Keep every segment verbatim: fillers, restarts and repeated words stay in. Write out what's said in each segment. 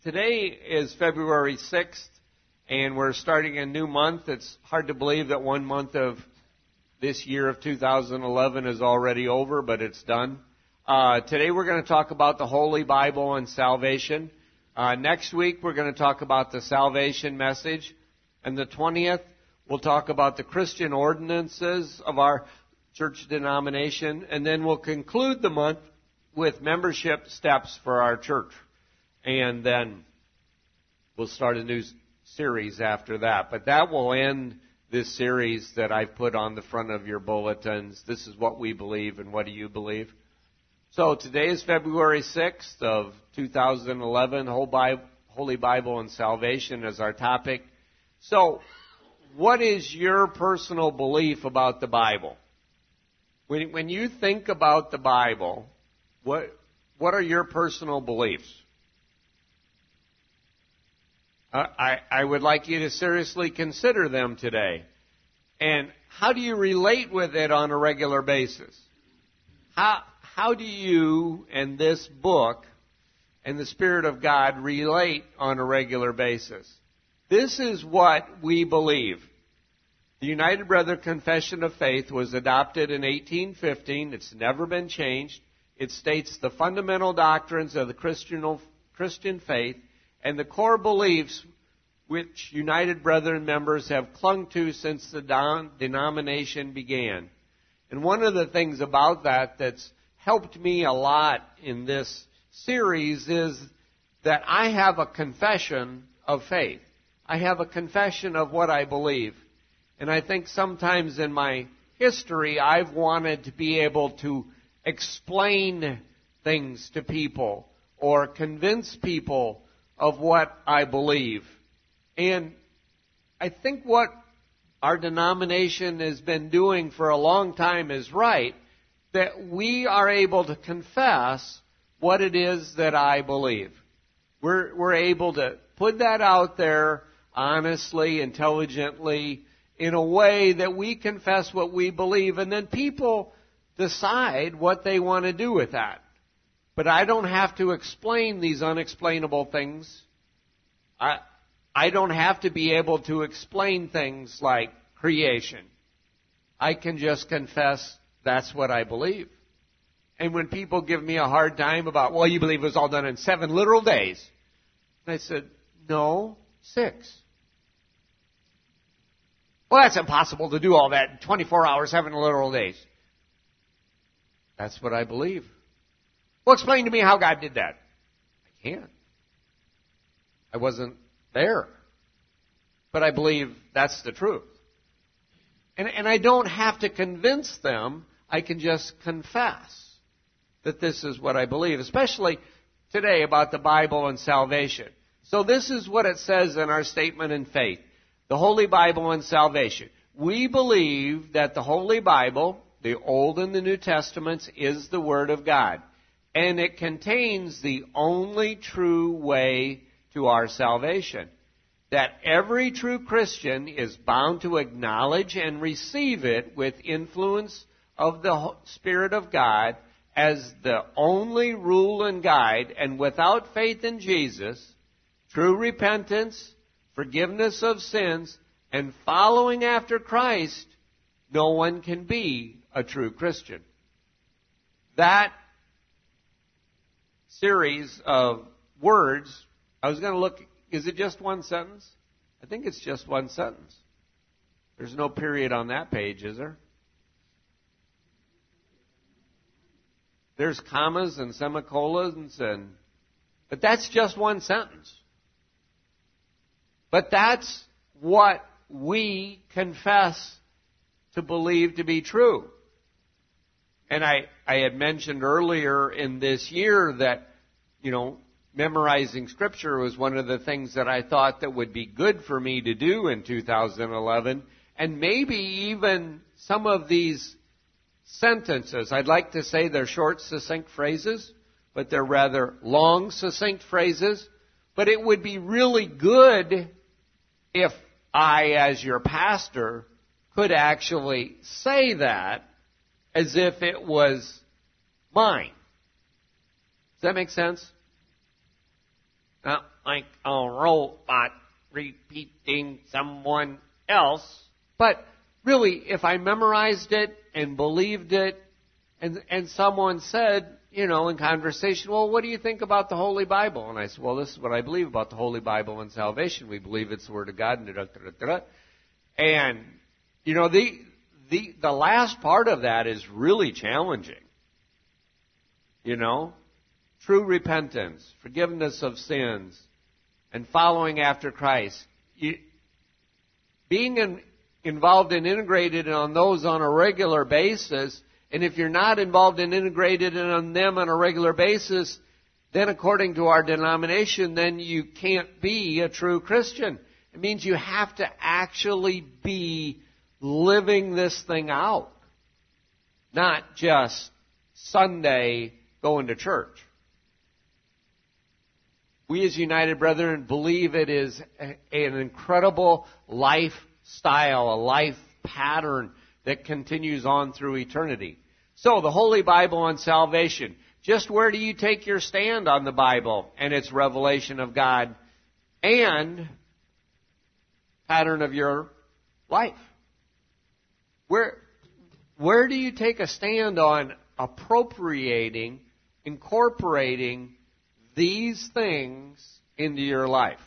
Today is February sixth, and we're starting a new month. It's hard to believe that one month of this year of two thousand eleven is already over, but it's done. Uh, today we're going to talk about the Holy Bible and salvation. Uh, next week we're going to talk about the salvation message. And the twentieth, we'll talk about the Christian ordinances of our church denomination. And then we'll conclude the month with membership steps for our church. And then we'll start a new series after that. But that will end this series that I've put on the front of your bulletins. This is what we believe, and what do you believe? So today is February sixth of two thousand eleven. Holy Bible and salvation is our topic. So, what is your personal belief about the Bible? When, when you think about the Bible, what what are your personal beliefs? Uh, I, I would like you to seriously consider them today. And how do you relate with it on a regular basis? How how do you and this book and the Spirit of God relate on a regular basis? This is what we believe. The United Brethren Confession of Faith was adopted in eighteen fifteen. It's never been changed. It states the fundamental doctrines of the Christian, Christian faith and the core beliefs which United Brethren members have clung to since the don- denomination began. And one of the things about that that's helped me a lot in this series is that I have a confession of faith. I have a confession of what I believe. And I think sometimes in my history, I've wanted to be able to explain things to people or convince people of what I believe. And I think what our denomination has been doing for a long time is right, that we are able to confess what it is that I believe. We're, we're able to put that out there honestly, intelligently, in a way that we confess what we believe, and then people decide what they want to do with that. But I don't have to explain these unexplainable things. I, I don't have to be able to explain things like creation. I can just confess that's what I believe. And when people give me a hard time about, well, you believe it was all done in seven literal days. And I said, no, six. Well, that's impossible to do all that in twenty-four hours, seven literal days. That's what I believe. Well, explain to me how God did that. I can't. I wasn't there. But I believe that's the truth. And, and I don't have to convince them. I can just confess that this is what I believe, especially today about the Bible and salvation. So this is what it says in our statement in faith. The Holy Bible and salvation. We believe that the Holy Bible, the Old and the New Testaments, is the Word of God. And it contains the only true way to our salvation. That every true Christian is bound to acknowledge and receive it with influence of the Spirit of God as the only rule and guide. And without faith in Jesus, true repentance, forgiveness of sins, and following after Christ, no one can be a true Christian. That series of words, I was going to look, is it just one sentence? I think it's just one sentence. There's no period on that page, is there? There's commas and semicolons, and but that's just one sentence. But that's what we confess to believe to be true. And I, I had mentioned earlier in this year that, you know, memorizing Scripture was one of the things that I thought that would be good for me to do in two thousand eleven. And maybe even some of these sentences, I'd like to say they're short, succinct phrases, but they're rather long, succinct phrases. But it would be really good if I, as your pastor, could actually say that as if it was mine. Does that make sense? Now, like a robot repeating someone else. But really, if I memorized it and believed it, and and someone said, you know, in conversation, well, what do you think about the Holy Bible? And I said, well, this is what I believe about the Holy Bible and salvation. We believe it's the Word of God. And, da, da, da, da. And you know, the the the last part of that is really challenging. You know, true repentance, forgiveness of sins, and following after Christ. You, being in, involved and integrated on those on a regular basis, and if you're not involved and integrated on them on a regular basis, then according to our denomination, then you can't be a true Christian. It means you have to actually be living this thing out, not just Sunday going to church. We as United Brethren believe it is a, an incredible lifestyle, a life pattern that continues on through eternity. So, the Holy Bible on salvation. Just where do you take your stand on the Bible and its revelation of God and pattern of your life? Where, where do you take a stand on appropriating, incorporating these things into your life?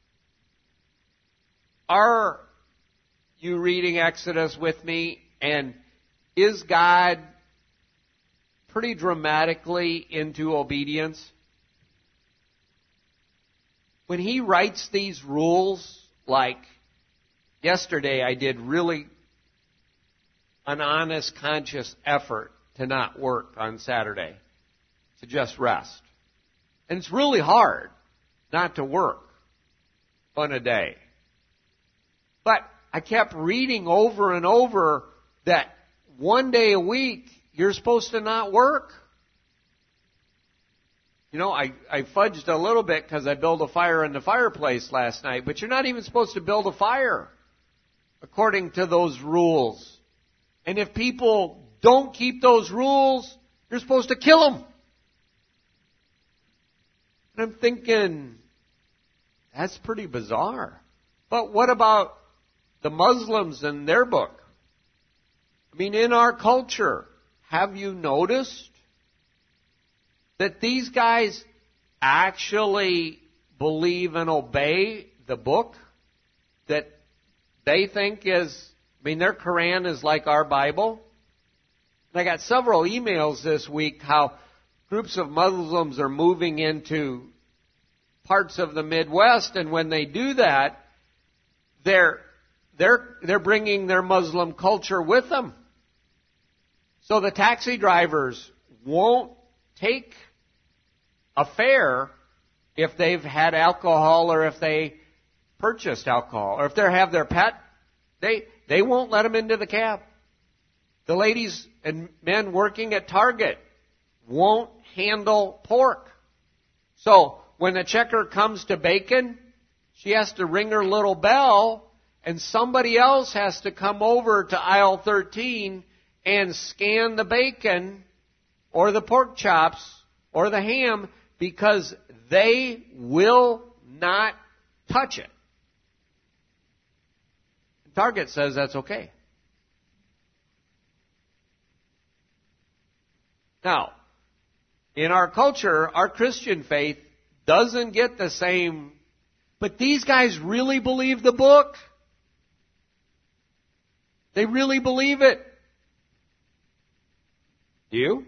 Are you reading Exodus with me? And is God pretty dramatically into obedience? When He writes these rules, like yesterday I did really an honest, conscious effort to not work on Saturday, to just rest. And it's really hard not to work on a day. But I kept reading over and over that one day a week you're supposed to not work. You know, I, I fudged a little bit because I built a fire in the fireplace last night, but you're not even supposed to build a fire according to those rules. And if people don't keep those rules, you're supposed to kill them. And I'm thinking, that's pretty bizarre. But what about the Muslims and their book? I mean, in our culture, have you noticed that these guys actually believe and obey the book that they think is, I mean, their Quran is like our Bible? And I got several emails this week how groups of Muslims are moving into parts of the Midwest, and when they do that, they're they're they're bringing their Muslim culture with them. So the taxi drivers won't take a fare if they've had alcohol or if they purchased alcohol, or if they have their pet, they they won't let them into the cab. The ladies and men working at Target won't handle pork. So when the checker comes to bacon, she has to ring her little bell, and somebody else has to come over to aisle thirteen and scan the bacon or the pork chops or the ham, because they will not touch it. Target says that's okay. Now, in our culture, our Christian faith doesn't get the same, but these guys really believe the book. They really believe it. Do you?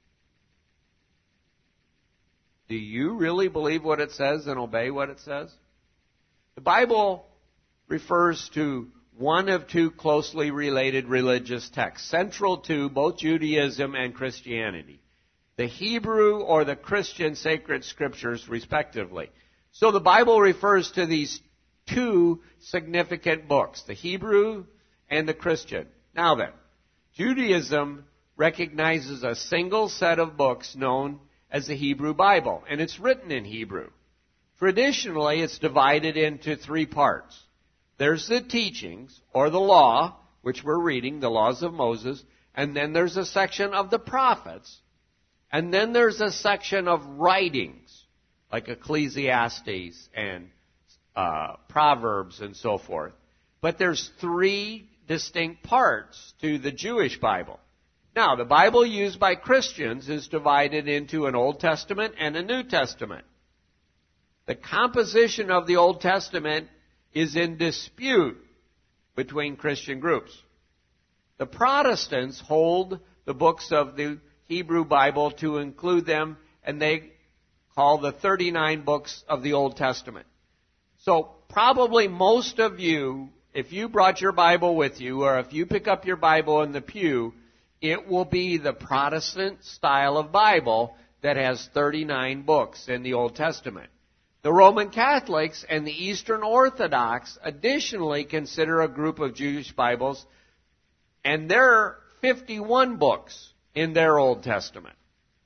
Do you really believe what it says and obey what it says? The Bible refers to one of two closely related religious texts, central to both Judaism and Christianity: the Hebrew or the Christian sacred scriptures, respectively. So the Bible refers to these two significant books, the Hebrew and the Christian. Now then, Judaism recognizes a single set of books known as the Hebrew Bible, and it's written in Hebrew. Traditionally, it's divided into three parts. There's the teachings, or the law, which we're reading, the laws of Moses, and then there's a section of the prophets, and then there's a section of writings, like Ecclesiastes and uh, Proverbs and so forth. But there's three distinct parts to the Jewish Bible. Now, the Bible used by Christians is divided into an Old Testament and a New Testament. The composition of the Old Testament is in dispute between Christian groups. The Protestants hold the books of the Hebrew Bible to include them, and they call the thirty-nine books of the Old Testament. So probably most of you, if you brought your Bible with you, or if you pick up your Bible in the pew, it will be the Protestant style of Bible that has thirty-nine books in the Old Testament. The Roman Catholics and the Eastern Orthodox additionally consider a group of Jewish Bibles, and there are fifty-one books in their Old Testament.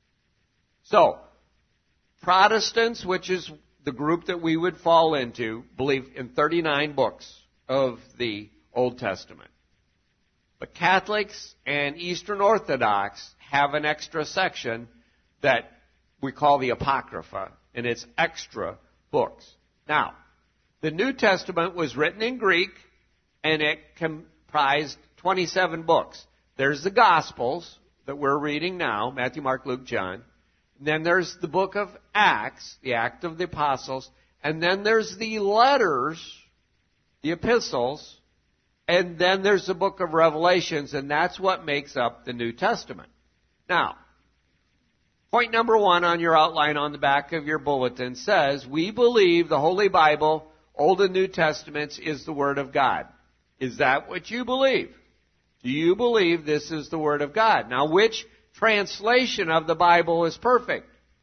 So, Protestants, which is the group that we would fall into, believe in thirty-nine books of the Old Testament. But Catholics and Eastern Orthodox have an extra section that we call the Apocrypha, and it's extra books. Now, the New Testament was written in Greek, and it comprised twenty-seven books. There's the Gospels that we're reading now, Matthew, Mark, Luke, John. And then there's the book of Acts, the Act of the Apostles. And then there's the letters, the epistles. And then there's the book of Revelations, and that's what makes up the New Testament. Now, point number one on your outline on the back of your bulletin says, we believe the Holy Bible, Old and New Testaments, is the Word of God. Is that what you believe? Do you believe this is the Word of God? Now, which translation of the Bible is perfect?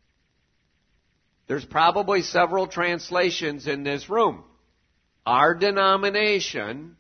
There's probably several translations in this room. Our denomination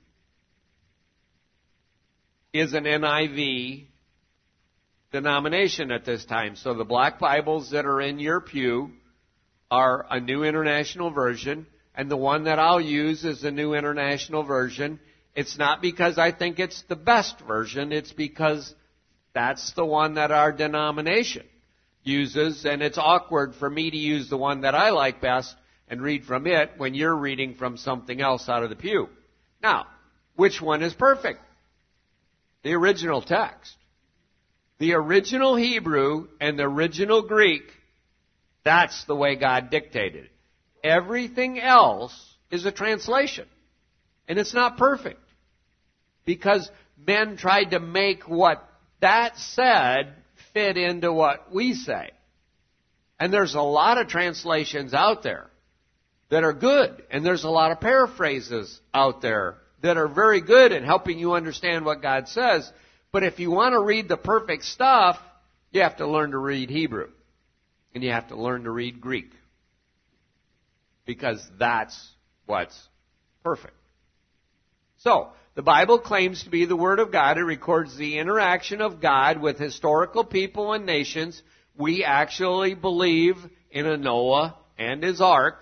is an N I V denomination at this time. So the black Bibles that are in your pew are a New International Version, and the one that I'll use is the New International Version. It's not because I think it's the best version, it's because that's the one that our denomination uses, and it's awkward for me to use the one that I like best and read from it when you're reading from something else out of the pew. Now, which one is perfect? The original text. The original Hebrew and the original Greek, that's the way God dictated it. Everything else is a translation. And it's not perfect. Because men tried to make what that said fit into what we say. And there's a lot of translations out there that are good. And there's a lot of paraphrases out there that are very good in helping you understand what God says. But if you want to read the perfect stuff, you have to learn to read Hebrew. And you have to learn to read Greek. Because that's what's perfect. So, the Bible claims to be the Word of God. It records the interaction of God with historical people and nations. We actually believe in a Noah and his ark.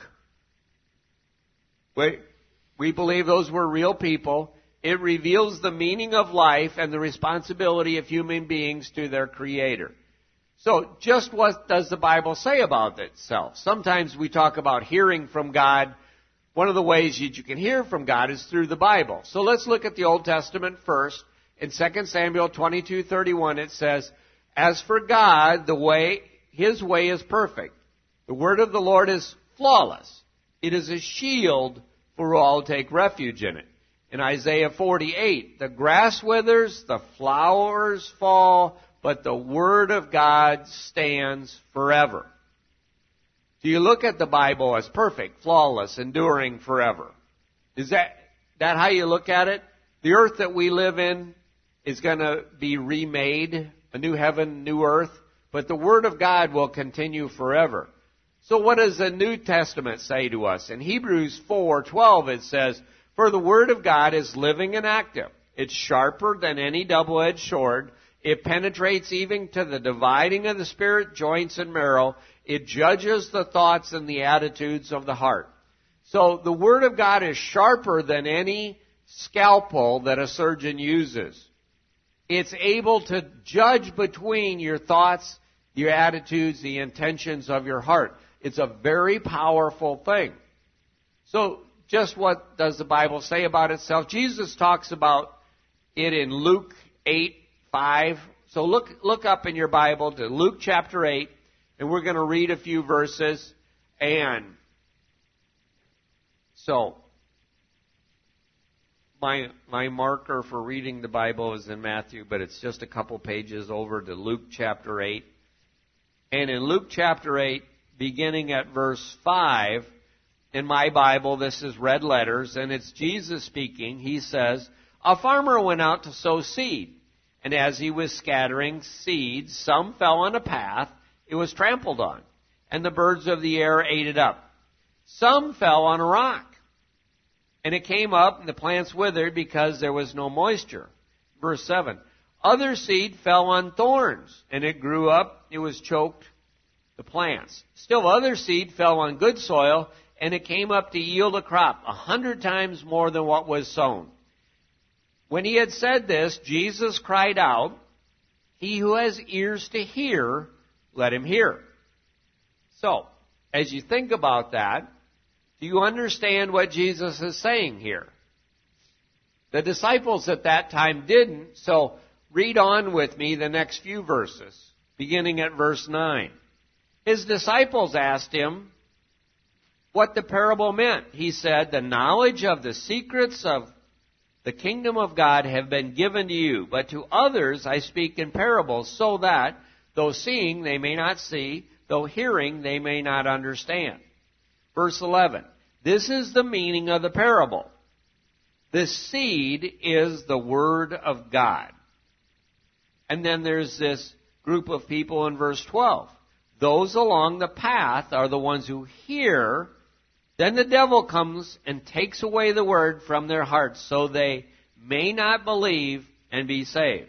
We, we believe those were real people. It reveals the meaning of life and the responsibility of human beings to their Creator. So, just what does the Bible say about itself? Sometimes we talk about hearing from God. One of the ways that you can hear from God is through the Bible. So let's look at the Old Testament first. In Second Samuel twenty-two thirty-one it says, as for God, the way, His way is perfect. The word of the Lord is flawless. It is a shield for all who take refuge in it. In Isaiah forty-eight, the grass withers, the flowers fall, but the word of God stands forever. Do you look at the Bible as perfect, flawless, enduring forever? Is that, that how you look at it? The earth that we live in is going to be remade, a new heaven, new earth, but the Word of God will continue forever. So what does the New Testament say to us? In Hebrews four twelve it says, for the Word of God is living and active. It's sharper than any double-edged sword. It penetrates even to the dividing of the spirit, joints, and marrow. It judges the thoughts and the attitudes of the heart. So the Word of God is sharper than any scalpel that a surgeon uses. It's able to judge between your thoughts, your attitudes, the intentions of your heart. It's a very powerful thing. So just what does the Bible say about itself? Jesus talks about it in Luke eight five. So look, look up in your Bible to Luke chapter eight, and we're going to read a few verses. And so my, my marker for reading the Bible is in Matthew, but it's just a couple pages over to Luke chapter eight. And in Luke chapter eight, beginning at verse five, in my Bible, this is red letters, and it's Jesus speaking. He says, "A farmer went out to sow seed, and as he was scattering seeds, some fell on a path. It was trampled on, and the birds of the air ate it up. Some fell on a rock, and it came up, and the plants withered because there was no moisture." Verse seven, "Other seed fell on thorns, and it grew up, it was choked, the plants. Still other seed fell on good soil, and it came up to yield a crop, a hundred times more than what was sown." When he had said this, Jesus cried out, "He who has ears to hear, let him hear." So, as you think about that, do you understand what Jesus is saying here? The disciples at that time didn't, so read on with me the next few verses, beginning at verse nine. His disciples asked him what the parable meant. He said, "The knowledge of the secrets of the kingdom of God have been given to you, but to others I speak in parables, so that, though seeing, they may not see, though hearing, they may not understand." Verse eleven, "This is the meaning of the parable. The seed is the word of God." And then there's this group of people in verse twelve. "Those along the path are the ones who hear. Then the devil comes and takes away the word from their hearts, so they may not believe and be saved."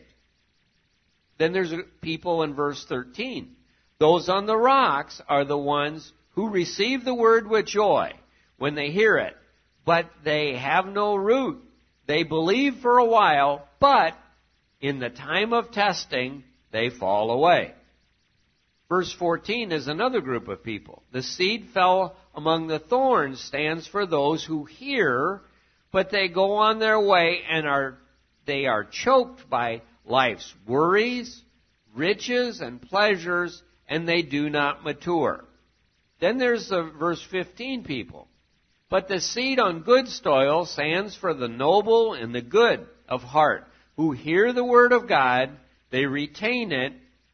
Then there's people in verse thirteen. "Those on the rocks are the ones who receive the word with joy when they hear it, but they have no root. They believe for a while, but in the time of testing, they fall away." Verse fourteen is another group of people. "The seed fell among the thorns" stands for those who hear, but they go on their way and are they are choked by life's worries, riches, and pleasures, and they do not mature. Then there's the verse fifteen people. "But the seed on good soil stands for the noble and the good of heart, who hear the word of God, they retain it,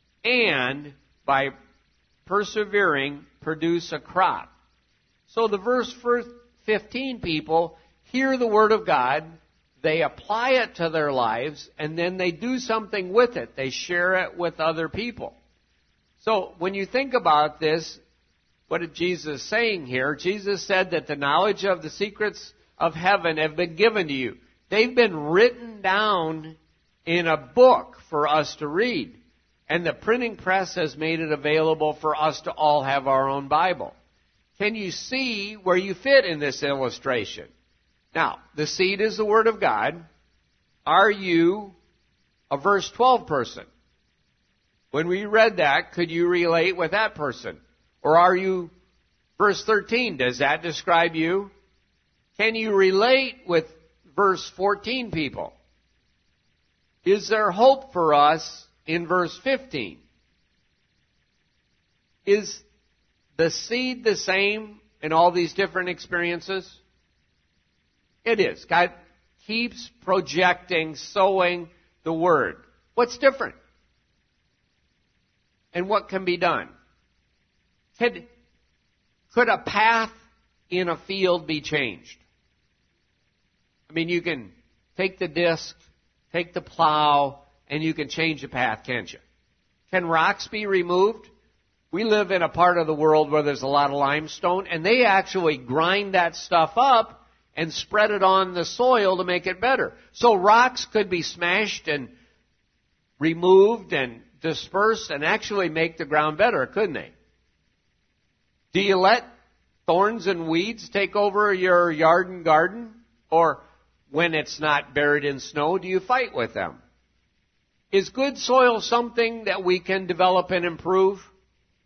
and by persevering produce a crop." So the verse fifteen people hear the word of God, they apply it to their lives, and then they do something with it. They share it with other people. So when you think about this, what is Jesus saying here? Jesus said that the knowledge of the secrets of heaven have been given to you. They've been written down in a book for us to read. And the printing press has made it available for us to all have our own Bible. Can you see where you fit in this illustration? Now, the seed is the Word of God. Are you a verse twelve person? When we read that, could you relate with that person? Or are you verse thirteen? Does that describe you? Can you relate with verse fourteen people? Is there hope for us in verse fifteen? Is the seed the same in all these different experiences? It is. God keeps projecting, sowing the word. What's different? And what can be done? Could, could a path in a field be changed? I mean, you can take the disc, take the plow, and you can change the path, can't you? Can rocks be removed? We live in a part of the world where there's a lot of limestone, and they actually grind that stuff up and spread it on the soil to make it better. So rocks could be smashed and removed and dispersed and actually make the ground better, couldn't they? Do you let thorns and weeds take over your yard and garden? Or when it's not buried in snow, do you fight with them? Is good soil something that we can develop and improve?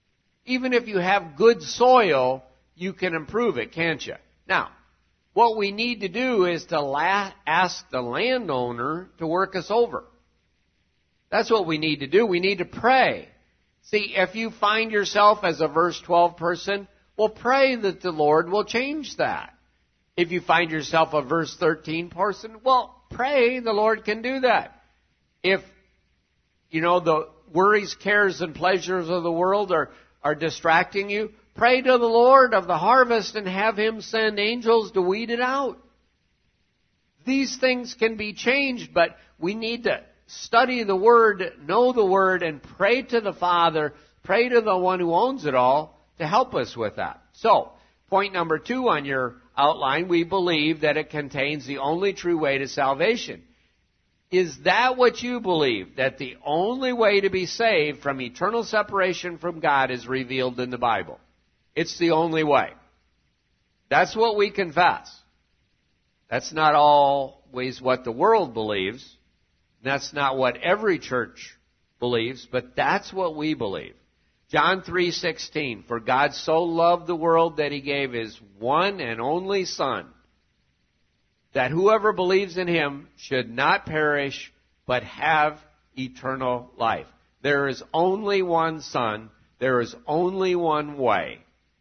Even if you have good soil, you can improve it, can't you? Now, what we need to do is to la- ask the landowner to work us over. That's what we need to do. We need to pray. See, if you find yourself as a verse twelve person, well, pray that the Lord will change that. If you find yourself a verse thirteen person, well, pray the Lord can do that. If, you know, the worries, cares, and pleasures of the world are, are distracting you, pray to the Lord of the harvest and have Him send angels to weed it out. These things can be changed, but we need to study the Word, know the Word, and pray to the Father, pray to the one who owns it all to help us with that. So, point number two on your outline, we believe that it contains the only true way to salvation. Is that what you believe? That the only way to be saved from eternal separation from God is revealed in the Bible? It's the only way. That's what we confess. That's not always what the world believes. That's not what every church believes, but that's what we believe. John three sixteen, for God so loved the world that He gave His one and only Son, that whoever believes in Him should not perish, but have eternal life. There is only one Son. There is only one way.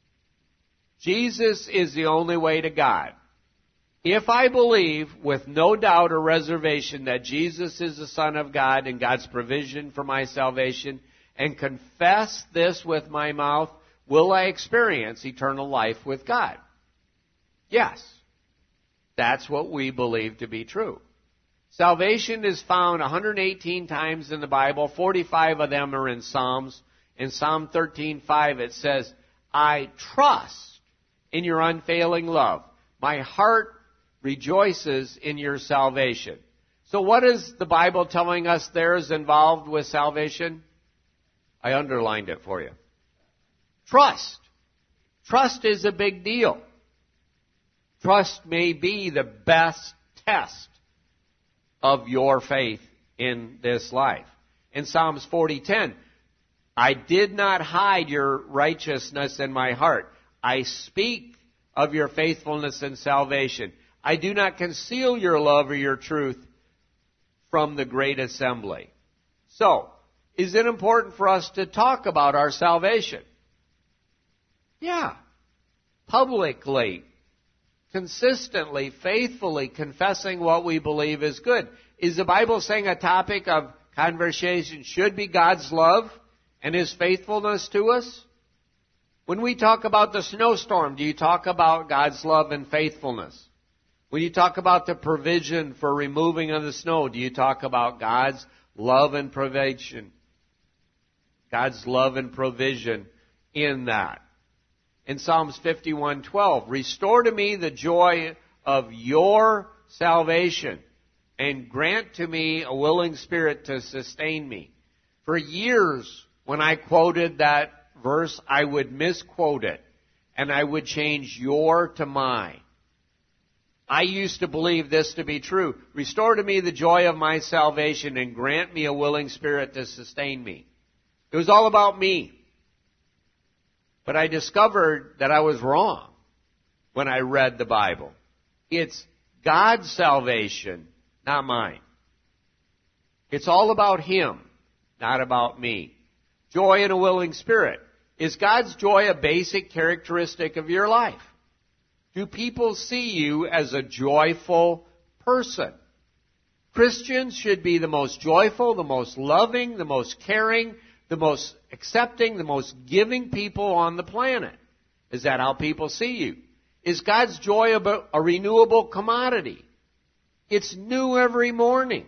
Jesus is the only way to God. If I believe with no doubt or reservation that Jesus is the Son of God and God's provision for my salvation, and confess this with my mouth, will I experience eternal life with God? Yes. That's what we believe to be true. Salvation is found one hundred eighteen times in the Bible. forty-five of them are in Psalms. In Psalm thirteen five it says, I trust in your unfailing love. My heart rejoices in your salvation. So what is the Bible telling us there is involved with salvation? I underlined it for you. Trust. Trust is a big deal. Trust may be the best test of your faith in this life. In Psalms forty ten, I did not hide your righteousness in my heart. I speak of your faithfulness and salvation. I do not conceal your love or your truth from the great assembly. So, is it important for us to talk about our salvation? Yeah. Publicly, consistently, faithfully confessing what we believe is good. Is the Bible saying a topic of conversation should be God's love and His faithfulness to us? When we talk about the snowstorm, do you talk about God's love and faithfulness? When you talk about the provision for removing of the snow, do you talk about God's love and provision? God's love and provision in that. In Psalms fifty-one twelve, restore to me the joy of your salvation and grant to me a willing spirit to sustain me. For years, when I quoted that verse, I would misquote it and I would change your to my. I used to believe this to be true. Restore to me the joy of my salvation and grant me a willing spirit to sustain me. It was all about me. But I discovered that I was wrong when I read the Bible. It's God's salvation, not mine. It's all about Him, not about me. Joy and a willing spirit. Is God's joy a basic characteristic of your life? Do people see you as a joyful person? Christians should be the most joyful, the most loving, the most caring, the most accepting, the most giving people on the planet. Is that how people see you? Is God's joy a renewable commodity? It's new every morning.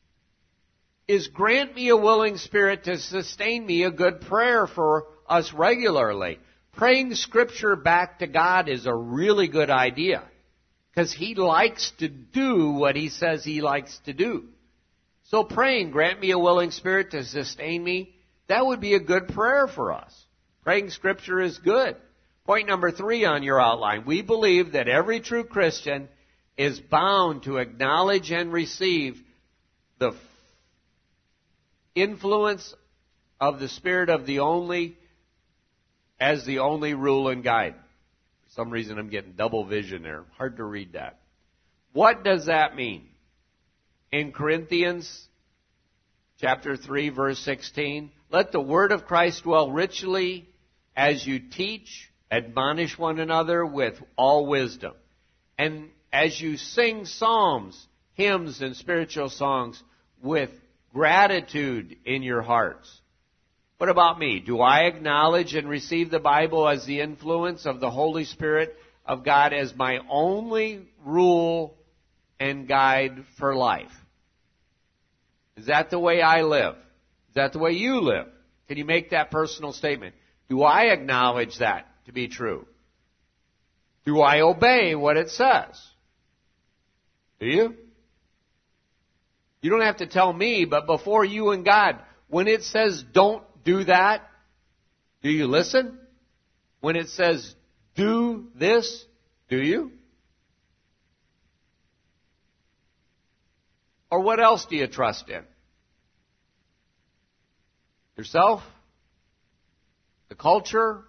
Is grant me a willing spirit to sustain me a good prayer for us regularly? Praying Scripture back to God is a really good idea because He likes to do what He says He likes to do. So praying, grant me a willing spirit to sustain me, that would be a good prayer for us. Praying Scripture is good. Point number three on your outline. We believe that every true Christian is bound to acknowledge and receive the influence of the Spirit of the only as the only rule and guide. For some reason I'm getting double vision there. Hard to read that. What does that mean? In Corinthians chapter three, verse sixteen, let the word of Christ dwell richly as you teach, admonish one another with all wisdom. And as you sing psalms, hymns, and spiritual songs with gratitude in your hearts. What about me? Do I acknowledge and receive the Bible as the influence of the Holy Spirit of God as my only rule and guide for life? Is that the way I live? Is that the way you live? Can you make that personal statement? Do I acknowledge that to be true? Do I obey what it says? Do you? You don't have to tell me, but before you and God, when it says don't do that, do you listen? When it says do this, do you? Or what else do you trust in? Yourself? The culture?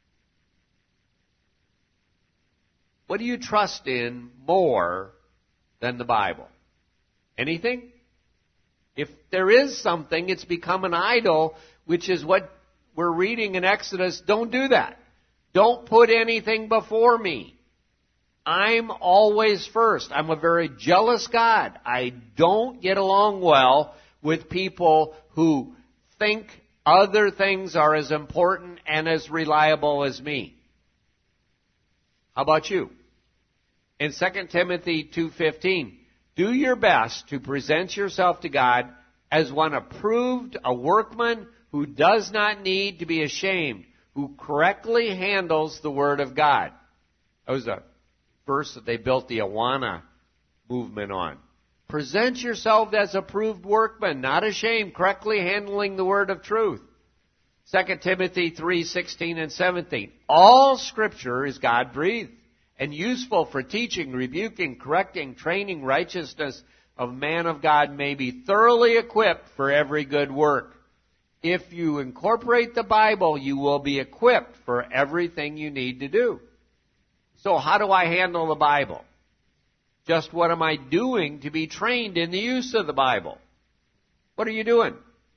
What do you trust in more than the Bible? Anything? If there is something, it's become an idol, which is what we're reading in Exodus. Don't do that. Don't put anything before me. I'm always first. I'm a very jealous God. I don't get along well with people who think other things are as important and as reliable as me. How about you? In Second Timothy two fifteen, do your best to present yourself to God as one approved, a workman who does not need to be ashamed, who correctly handles the Word of God. That was a verse that they built the Awana movement on. Present yourself as approved workman, not ashamed, correctly handling the Word of truth. Second Timothy three sixteen and seventeen. All Scripture is God-breathed and useful for teaching, rebuking, correcting, training righteousness of man of God may be thoroughly equipped for every good work. If you incorporate the Bible, you will be equipped for everything you need to do. So how do I handle the Bible? Just what am I doing to be trained in the use of the Bible? What are you doing?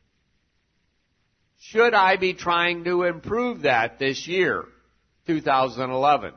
Should I be trying to improve that this year, two thousand eleven?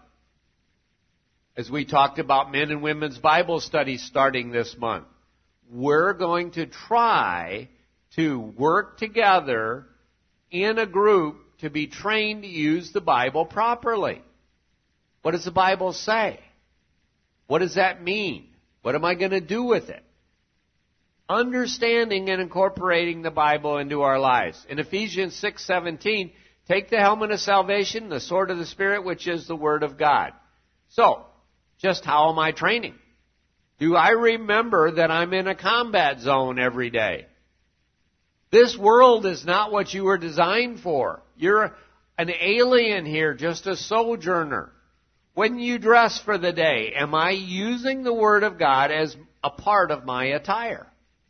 As we talked about men and women's Bible studies starting this month, we're going to try to work together in a group to be trained to use the Bible properly. What does the Bible say? What does that mean? What am I going to do with it? Understanding and incorporating the Bible into our lives. In Ephesians six seventeen, take the helmet of salvation, the sword of the Spirit, which is the Word of God. So, just how am I training? Do I remember that I'm in a combat zone every day? This world is not what you were designed for. You're an alien here, just a sojourner. When you dress for the day, am I using the Word of God as a part of my attire?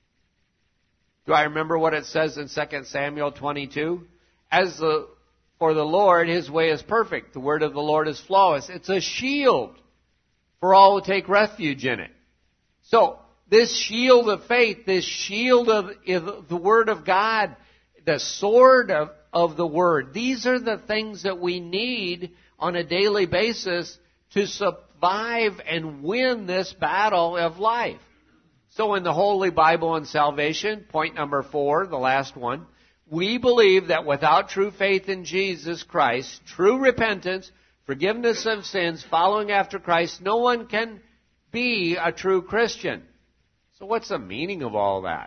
Do I remember what it says in Second Samuel twenty-two? As the, for the Lord, His way is perfect. The word of the Lord is flawless. It's a shield for all who take refuge in it. So, this shield of faith, this shield of, of the Word of God, the sword of, of the Word, these are the things that we need on a daily basis to survive and win this battle of life. So in the Holy Bible and salvation, point number four, the last one, we believe that without true faith in Jesus Christ, true repentance, forgiveness of sins, following after Christ, no one can be a true Christian. So what's the meaning of all that?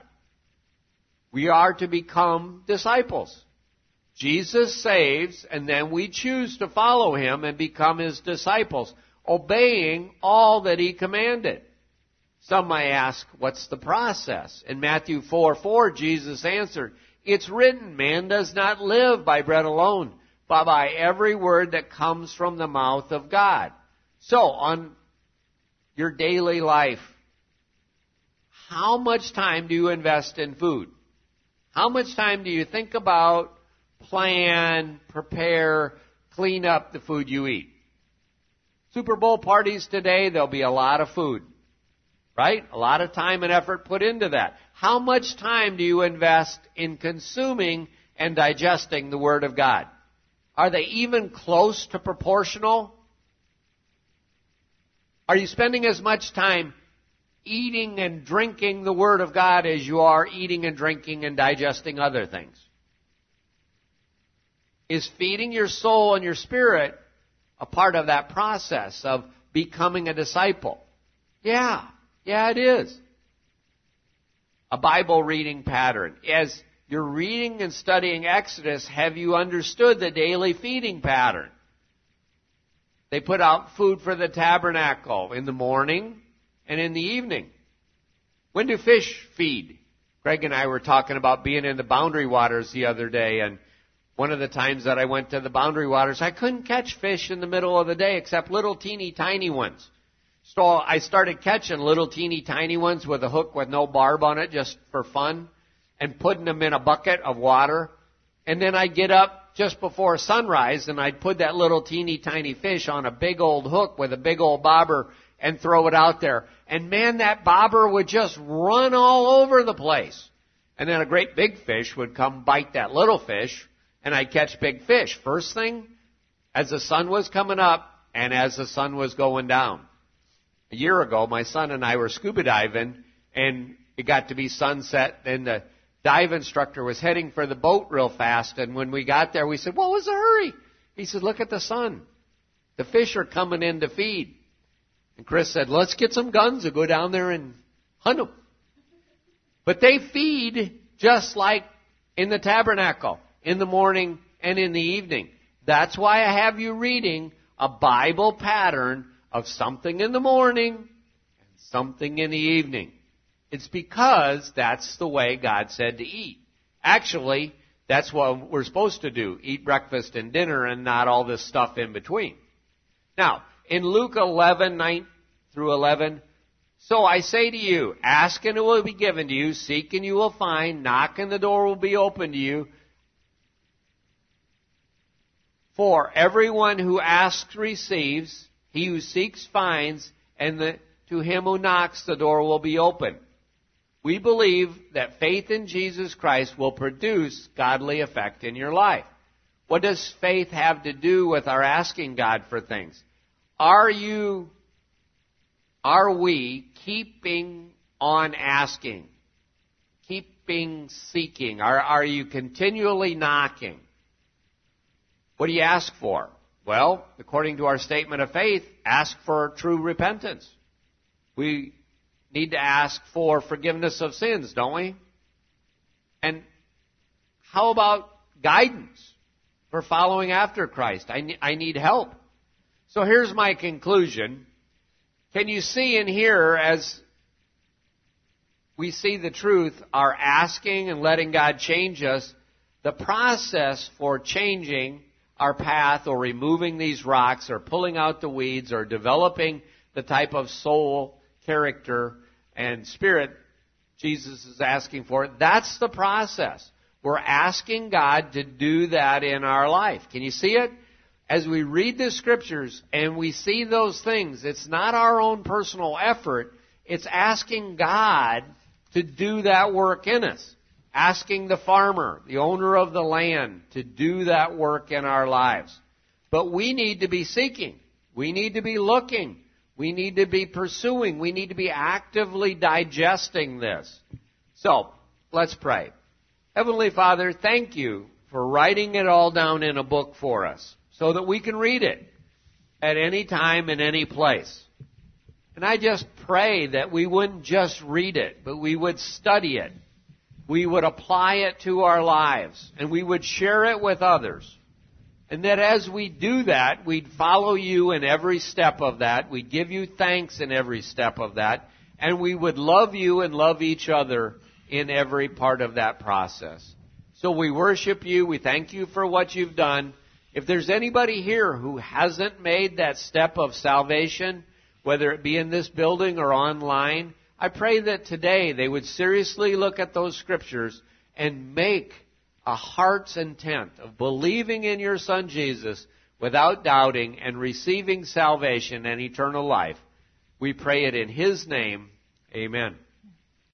We are to become disciples. Jesus saves, and then we choose to follow Him and become His disciples, obeying all that He commanded. Some may ask, what's the process? In Matthew four four, Jesus answered, it's written, man does not live by bread alone, but by every word that comes from the mouth of God. So, on your daily life, how much time do you invest in food? How much time do you think about, plan, prepare, clean up the food you eat. Super Bowl parties today, there'll be a lot of food, right? A lot of time and effort put into that. How much time do you invest in consuming and digesting the Word of God? Are they even close to proportional? Are you spending as much time eating and drinking the Word of God as you are eating and drinking and digesting other things? Is feeding your soul and your spirit a part of that process of becoming a disciple? Yeah, yeah it is. A Bible reading pattern. As you're reading and studying Exodus, have you understood the daily feeding pattern? They put out food for the tabernacle in the morning and in the evening. When do fish feed? Greg and I were talking about being in the Boundary Waters the other day, and one of the times that I went to the Boundary Waters, I couldn't catch fish in the middle of the day except little teeny tiny ones. So I started catching little teeny tiny ones with a hook with no barb on it just for fun and putting them in a bucket of water. And then I'd get up just before sunrise and I'd put that little teeny tiny fish on a big old hook with a big old bobber and throw it out there. And man, that bobber would just run all over the place. And then a great big fish would come bite that little fish. And I'd catch big fish. First thing, as the sun was coming up and as the sun was going down. A year ago, my son and I were scuba diving, and it got to be sunset, and the dive instructor was heading for the boat real fast, and when we got there, we said, what was the hurry? He said, look at the sun. The fish are coming in to feed. And Chris said, let's get some guns and go down there and hunt them. But they feed just like in the tabernacle. In the morning and in the evening. That's why I have you reading a Bible pattern of something in the morning and something in the evening. It's because that's the way God said to eat. Actually, that's what we're supposed to do. Eat breakfast and dinner and not all this stuff in between. Now, in Luke eleven, nine through eleven, so I say to you, ask and it will be given to you, seek and you will find, knock and the door will be opened to you. For everyone who asks receives, he who seeks finds, and the, to him who knocks the door will be open. We believe that faith in Jesus Christ will produce godly effect in your life. What does faith have to do with our asking God for things? Are you, are we keeping on asking? Keeping seeking? Are, are you continually knocking? What do you ask for? Well, according to our statement of faith, ask for true repentance. We need to ask for forgiveness of sins, don't we? And how about guidance for following after Christ? I need, I need help. So here's my conclusion. Can you see and hear as we see the truth, our asking and letting God change us, the process for changing our path or removing these rocks or pulling out the weeds or developing the type of soul, character, and spirit Jesus is asking for. That's the process. We're asking God to do that in our life. Can you see it? As we read the Scriptures and we see those things, it's not our own personal effort. It's asking God to do that work in us. Asking the farmer, the owner of the land, to do that work in our lives. But we need to be seeking. We need to be looking. We need to be pursuing. We need to be actively digesting this. So, let's pray. Heavenly Father, thank you for writing it all down in a book for us so that we can read it at any time in any place. And I just pray that we wouldn't just read it, but we would study it. We would apply it to our lives, and we would share it with others. And that as we do that, we'd follow you in every step of that. We'd give you thanks in every step of that. And we would love you and love each other in every part of that process. So we worship you. We thank you for what you've done. If there's anybody here who hasn't made that step of salvation, whether it be in this building or online, I pray that today they would seriously look at those Scriptures and make a heart's intent of believing in your Son Jesus without doubting and receiving salvation and eternal life. We pray it in His name. Amen.